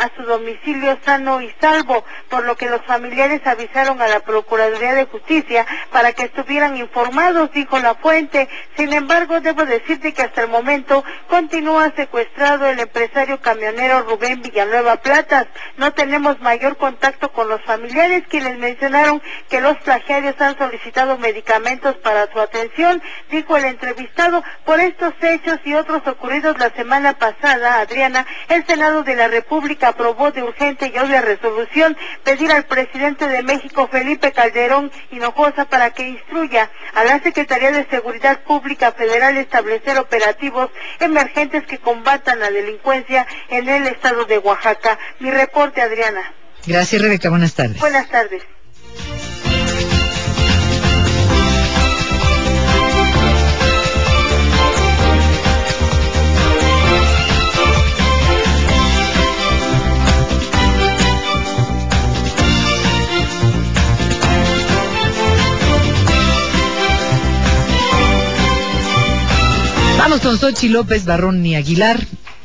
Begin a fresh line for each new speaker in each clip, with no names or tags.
a su domicilio sano y salvo, por lo que los familiares avisaron a la Procuraduría de Justicia para que estuvieran informados, dijo la fuente. Sin embargo, debo decirte que hasta el momento continúa secuestrado el empresario camionero Rubén Villanueva Platas. No tenemos mayor contacto con los familiares, quienes mencionaron que los plagiarios han solicitado medicamentos para su atención, dijo el entrevistado. Por estos hechos y otros ocurridos la semana pasada, Adriana, el Senado de la República aprobó de urgente y obvia resolución pedir al presidente de México, Felipe Calderón Hinojosa, para que instruya a la Secretaría de Seguridad Pública Federal establecer operativos emergentes que combatan la delincuencia en el estado de Oaxaca. Mi reporte, Adriana.
Gracias, Rebeca. Buenas tardes.
Buenas tardes.
Vamos con Xochitl López Barrón y Aguilar.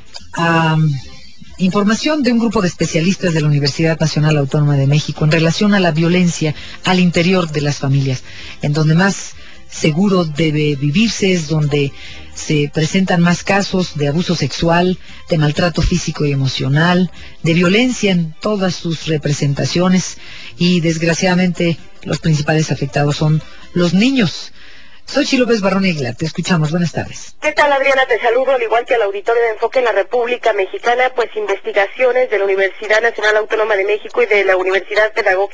Información de un grupo de especialistas de la Universidad Nacional Autónoma de México en relación a la violencia al interior de las familias, en donde más seguro debe vivirse, es donde se presentan más casos de abuso sexual, de maltrato físico y emocional, de violencia en todas sus representaciones, y desgraciadamente los principales afectados son los niños. Xochitl López Barrón y Aguilar, te escuchamos. Buenas tardes.
¿Qué tal, Adriana? Te saludo, al igual que al auditorio de Enfoque en la República Mexicana. Pues investigaciones de la Universidad Nacional Autónoma de México y de la Universidad Pedagógica